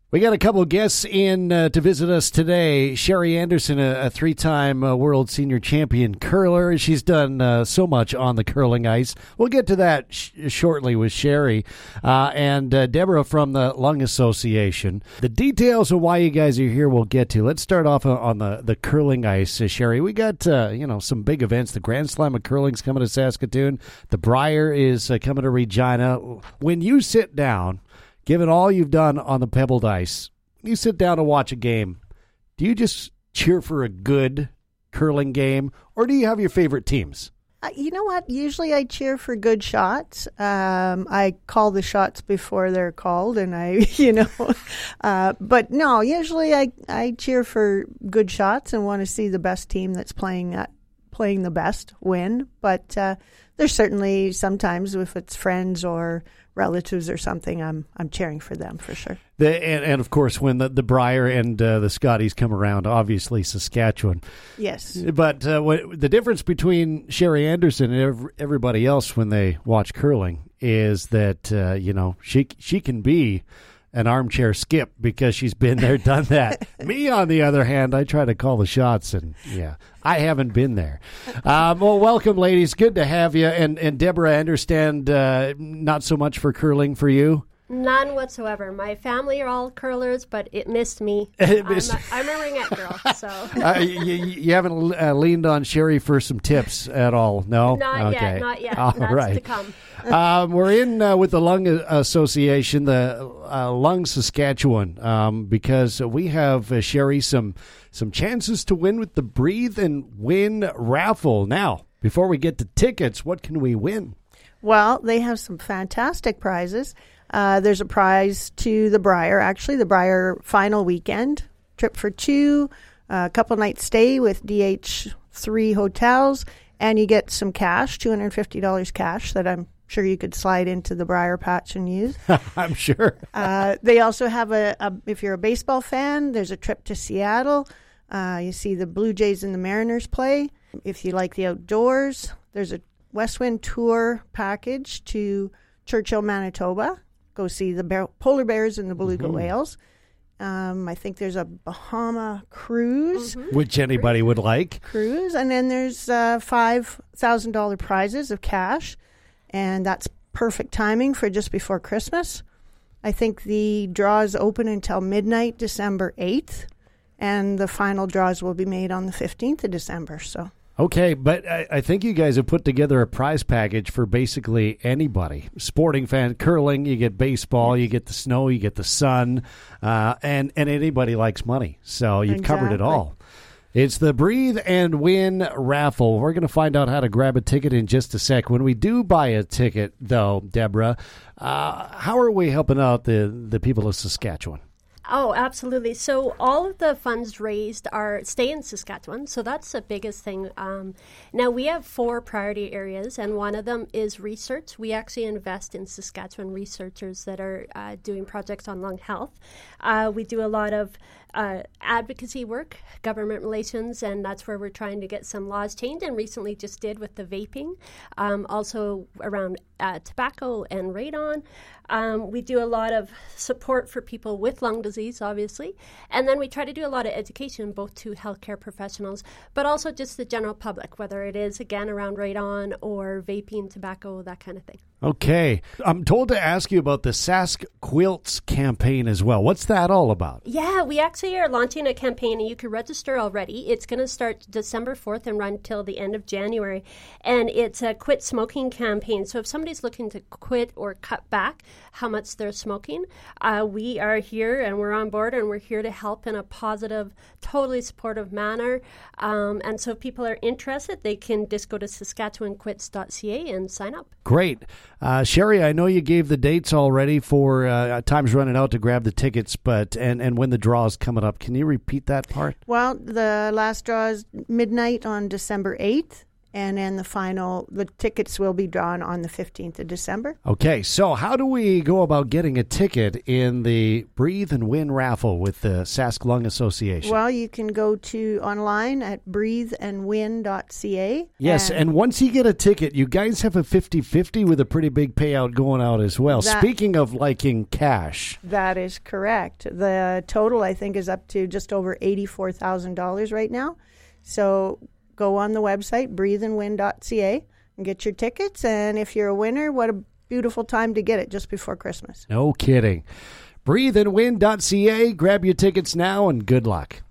We got a couple of guests in to visit us today. Sherry Anderson, a three-time world senior champion curler. She's done so much on the curling ice. We'll get to that shortly with Sherry. And Deborah from the Lung Association. The details of why you guys are here we'll get to. Let's start off on the curling ice. Sherry, we got some big events. The Grand Slam of Curling's coming to Saskatoon. The Brier is coming to Regina. When you sit down, given all you've done on the pebbled ice, you sit down to watch a game, do you just cheer for a good curling game, or do you have your favorite teams? You know what? Usually I cheer for good shots. I call the shots before they're called, and but no, usually I cheer for good shots and want to see the best team that's playing the best win. But there's certainly sometimes, if it's friends or relatives or something, I'm cheering for them for sure. And of course, when the Brier and the Scotties come around, obviously Saskatchewan. Yes. But the difference between Sherry Anderson and everybody else when they watch curling is that she can be an armchair skip because she's been there, done that. Me, on the other hand, I try to call the shots, and I haven't been there. Well, welcome, ladies. Good to have you. And Deborah, I understand not so much for curling for you. None whatsoever. My family are all curlers, but it missed me. I'm a ringette girl, so. You haven't leaned on Sherry for some tips at all, no? Not yet. All That's right. to come. We're in with the Lung Association, the Lung Saskatchewan, because we have, Sherry, some chances to win with the Breathe and Win raffle. Now, before we get to tickets, what can we win? Well, they have some fantastic prizes. There's a prize to the Brier, actually, the Brier final weekend, trip for two, a couple nights stay with DH3 hotels, and you get some cash, $250 cash that I'm sure you could slide into the Brier patch and use. I'm sure. They also have if you're a baseball fan, there's a trip to Seattle. You see the Blue Jays and the Mariners play. If you like the outdoors, there's a Westwind tour package to Churchill, Manitoba. Go see the polar bears and the beluga whales. I think there's a Bahama cruise. Which anybody would like. Cruise. And then there's $5,000 prizes of cash. And that's perfect timing for just before Christmas. I think the draws open until midnight, December 8th. And the final draws will be made on the 15th of December. So. Okay, but I think you guys have put together a prize package for basically anybody. Sporting fan, curling, you get baseball, you get the snow, you get the sun, and anybody likes money. So you've covered it all. It's the Breathe and Win raffle. We're going to find out how to grab a ticket in just a sec. When we do buy a ticket, though, Deborah, how are we helping out the people of Saskatchewan? Oh, absolutely. So all of the funds raised stay in Saskatchewan. So that's the biggest thing. Now we have 4 priority areas, and one of them is research. We actually invest in Saskatchewan researchers that are doing projects on lung health. We do a lot of advocacy work, government relations, and that's where we're trying to get some laws changed, and recently just did with the vaping, also around tobacco and radon. We do a lot of support for people with lung disease, obviously, and then we try to do a lot of education both to healthcare professionals, but also just the general public, whether it is, again, around radon or vaping, tobacco, that kind of thing. Okay. I'm told to ask you about the Sask Quilts campaign as well. What's that all about? Yeah, we actually are launching a campaign, and you can register already. It's going to start December 4th and run till the end of January, and it's a quit smoking campaign. So if somebody's looking to quit or cut back how much they're smoking, we are here, and we're on board, and we're here to help in a positive, totally supportive manner. And so if people are interested, they can just go to saskatchewanquits.ca and sign up. Great. Sherry, I know you gave the dates already for time's running out to grab the tickets, but and when the draw is coming up. Can you repeat that part? Well, the last draw is midnight on December 8th, And then the tickets will be drawn on the 15th of December. Okay, so how do we go about getting a ticket in the Breathe and Win raffle with the Sask Lung Association? Well, you can go to online at breatheandwin.ca. Yes, and once you get a ticket, you guys have a 50-50 with a pretty big payout going out as well. Speaking of liking cash. That is correct. The total, I think, is up to just over $84,000 right now. So go on the website, breatheandwin.ca, and get your tickets. And if you're a winner, what a beautiful time to get it just before Christmas. No kidding. Breatheandwin.ca. Grab your tickets now, and good luck.